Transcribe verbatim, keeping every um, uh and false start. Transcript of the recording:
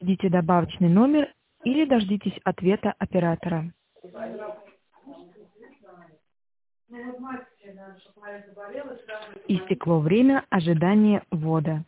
Введите добавочный номер или дождитесь ответа оператора. Истекло время ожидания ввода.